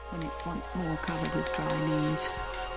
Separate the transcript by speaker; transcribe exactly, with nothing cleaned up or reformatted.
Speaker 1: when it's once more covered with dry leaves.